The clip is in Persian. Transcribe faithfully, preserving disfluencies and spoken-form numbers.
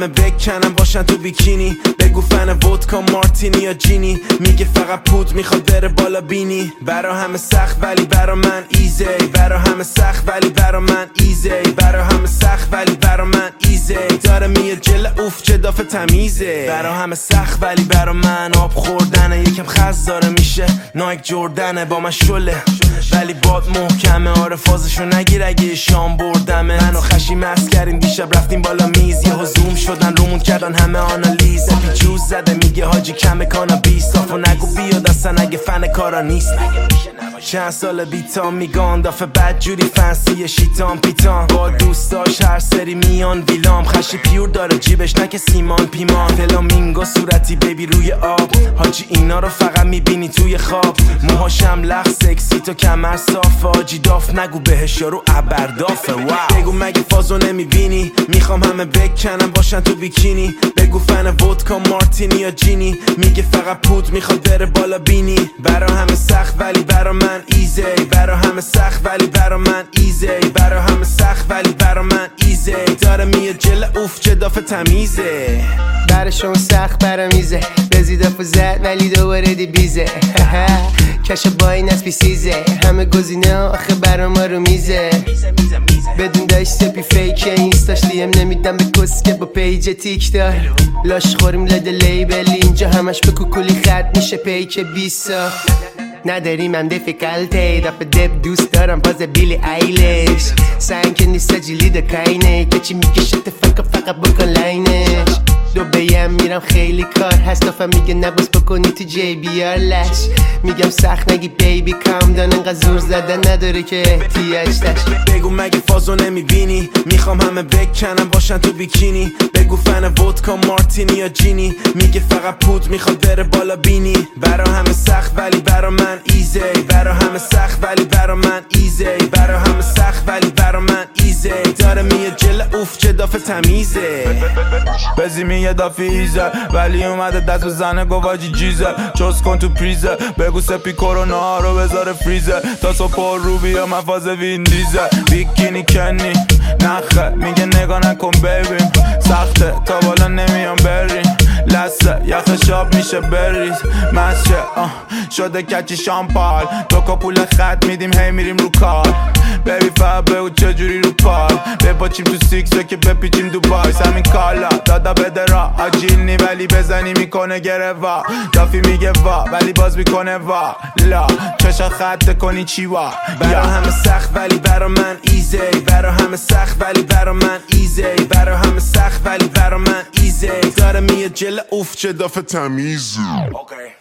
همه بکنم باشن تو بیکینی، بگو فن ودکا مارتینی یا جینی، میگه فقط پود میخواد بره بالا بینی. برا همه سخت ولی برا من ایزی، برا همه سخت ولی برا من ایزی، برا همه سخت ولی برا من ایزی. داره میاد جل اوف چه دافه تمیزه. برا همه سخت ولی برا من آب خوردنه، یکم خز داره میشه نایک جردنه با من شله ولی باد محکمه. آره فازشو نگیر اگه شام بردمه. منو خشی مست کردیم دیشب رفتیم بالا میز، یه زوم شدن رومون کردن همه آنالیز. اپی جوز زده میگه حاجی کم کانابیس، صافو نگو بیاد اصلا اگه فن کارا نیست. چند سال بیتام میگان دافه بد جوری فنسی شیطان پیتان، با دوستاش هر سری میان ویلام. خشی پیور داره جیبش نکه سیمان پیمان، فلامینگو صورتی بیبی روی آب. حاجی اینا رو فقط میبینی توی خواب، موهاشم لخ سکسی تو کمر صافه. حاجی داف نگو بهش یارو ابردافه. واو بگو مگه فازو نمیبینی، میخوام همه بکنم باشن تو بیکینی، بگو فن ودکا مارتینی یا جینی، میگه فقط پود میخواد بره بالا بینی. برا همه سخت ولی برا من ایزی، برا همه سخت ولی برا من ایزی، برا همه سخت ولی برا من ایزی. داره میاد جل اوف چه دافه تمیزه. براشون سخت برا میزه، رزیده فوزد ولی دوباره دی بیزه. کش با این اسبی سیزه، همه گزینه آخه برا ما رو میزه. بدون داشت سپی فیکه، اینستاش دیم نمیدم به کسکه با پیج تیک دار. لاش خوریم لده لیبل اینجا همش به کوکولی خط میشه پیک بیسا. نداریم هم دیفیکالتی دافه دب دوست دارم باز بیلی ایلش. سنگ که نیست جیلی دکاینه که چی میکشه تفکر فقط بکن لاینش. دو بیم میرم خیلی کار هست دافه میگه نباز بکنی تو جی بی آر لش. میگم سخت نگی بیبی کام دان انقدر زور زدن نداره که احتیاج داشت. بگو مگه فازو نمیبینی، میخوام همه بکنم باشن تو بیکینی، بگو فن ودکا مارتینی یا جینی، میگه فقط پود میخواد بره بالا بینی. برا همه سخت ولی برا من ایزی، برا همه سخت ولی برا من ایزی، برا همه سخت ولی برا من ایزی. داره میاد جل اوف چه دافه تمیزه. بزی یه دافی ایزه ولی اومده دست بزنه گواجی جیزه. چوز کن تو پریزه بگو سپی کرونا رو بذاره فریزه. تا صبح رو بیا مفاز وین دیزه. بیکینی کنی نخه میگه نگاه نکن ببین، سخته تا بالا نمیام بریم. لسه یخ شاب میشه بریز مسشه شده کچی شامپال. تو که پول خط میدیم هی میریم رو کار. بیبی فا بگو چجوری رو پار، بپاچیم تو سیکسه که بپیچیم دوبای. همین کالا دادا بده را آجیل نی ولی بزنی میکنه گره وا. دافی میگه وا ولی باز میکنه وا لا. چشا خط کنی چی وا. برا همه سخت ولی برا من ایزی، برا همه سخت ولی برا من ایزی، برا همه سخت ولی برا من ایزی. داره میاد جل اوف چه دافه تمیزه.